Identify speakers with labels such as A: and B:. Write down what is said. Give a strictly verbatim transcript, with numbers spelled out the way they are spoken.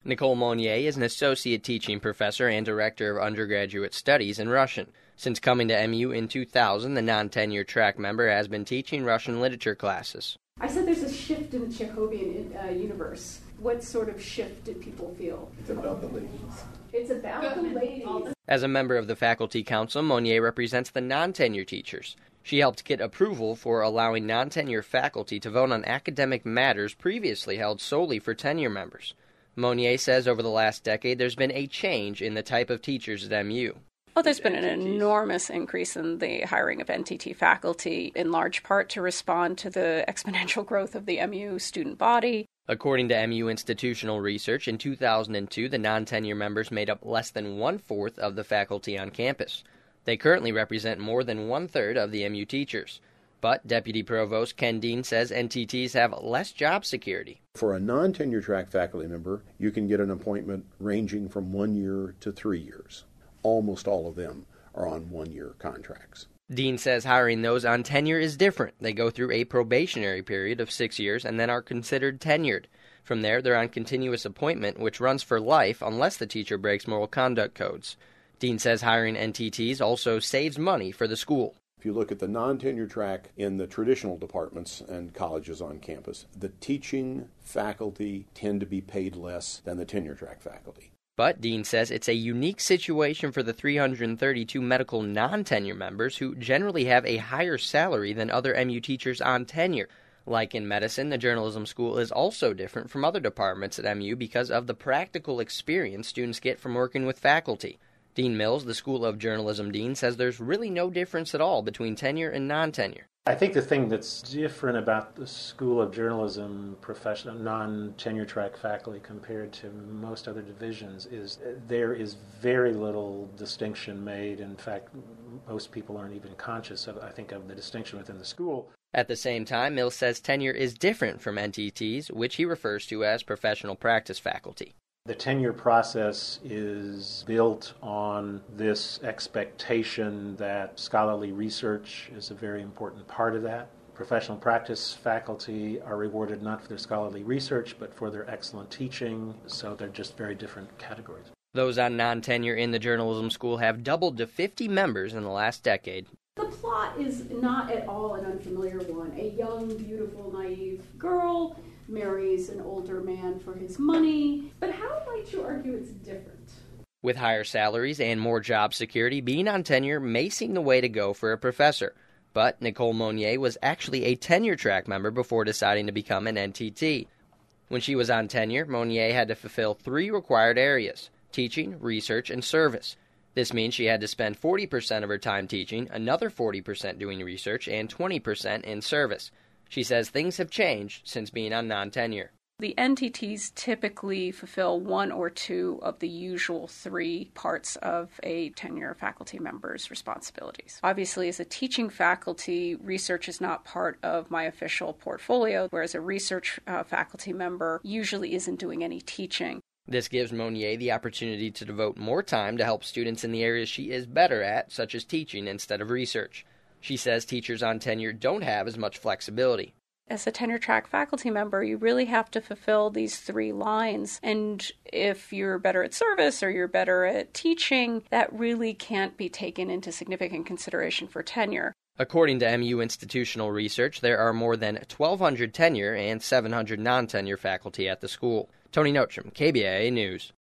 A: Nicole Monnier is an associate teaching professor and director of undergraduate studies in Russian. Since coming to M U in two thousand, the non-tenured track member has been teaching Russian literature classes.
B: I said there's a shift in the Chekhovian uh, universe. What sort of shift did people feel?
C: It's about the ladies.
B: It's about the ladies.
A: As a member of the faculty council, Monnier represents the non-tenure teachers. She helped get approval for allowing non-tenure faculty to vote on academic matters previously held solely for tenure members. Monnier says over the last decade there's been a change in the type of teachers at M U.
D: Oh, there's been an enormous increase in the hiring of N T T faculty, in large part to respond to the exponential growth of the M U student body.
A: According to M U institutional research, in two thousand two, the non-tenure members made up less than one-fourth of the faculty on campus. They currently represent more than one-third of the M U teachers. But Deputy Provost Ken Dean says N T Ts have less job security.
C: For a non-tenure track faculty member, you can get an appointment ranging from one year to three years. Almost all of them are on one-year contracts.
A: Dean says hiring those on tenure is different. They go through a probationary period of six years and then are considered tenured. From there, they're on continuous appointment, which runs for life unless the teacher breaks moral conduct codes. Dean says hiring N T Ts also saves money for the school.
C: If you look at the non-tenure track in the traditional departments and colleges on campus, the teaching faculty tend to be paid less than the tenure track faculty.
A: But Dean says it's a unique situation for the three hundred thirty-two medical non-tenure members who generally have a higher salary than other M U teachers on tenure. Like in medicine, the journalism school is also different from other departments at M U because of the practical experience students get from working with faculty. Dean Mills, the School of Journalism dean, says there's really no difference at all between tenure and non-tenure.
E: I think the thing that's different about the School of Journalism professional non-tenure track faculty compared to most other divisions is there is very little distinction made. In fact, most people aren't even conscious of, I think, of the distinction within the school.
A: At the same time, Mills says tenure is different from N T Ts, which he refers to as professional practice faculty.
E: The tenure process is built on this expectation that scholarly research is a very important part of that. Professional practice faculty are rewarded not for their scholarly research, but for their excellent teaching, so they're just very different categories.
A: Those on non-tenure in the journalism school have doubled to fifty members in the last decade.
B: The plot is not at all an unfamiliar one. A young, beautiful, naive girl marries an older man for his money. But how might you argue it's different?
A: With higher salaries and more job security, being on tenure may seem the way to go for a professor. But Nicole Monnier was actually a tenure track member before deciding to become an N T T. When she was on tenure, Monnier had to fulfill three required areas: teaching, research, and service. This means she had to spend forty percent of her time teaching, another forty percent doing research, and twenty percent in service. She says things have changed since being on non-tenure.
D: The N T Ts typically fulfill one or two of the usual three parts of a tenure faculty member's responsibilities. Obviously, as a teaching faculty, research is not part of my official portfolio, whereas a research uh, faculty member usually isn't doing any teaching.
A: This gives Monnier the opportunity to devote more time to help students in the areas she is better at, such as teaching instead of research. She says teachers on tenure don't have as much flexibility.
D: As a tenure track faculty member, you really have to fulfill these three lines. And if you're better at service or you're better at teaching, that really can't be taken into significant consideration for tenure.
A: According to M U institutional research, there are more than twelve hundred tenure and seven hundred non-tenure faculty at the school. Tony Notcham, K B A A News.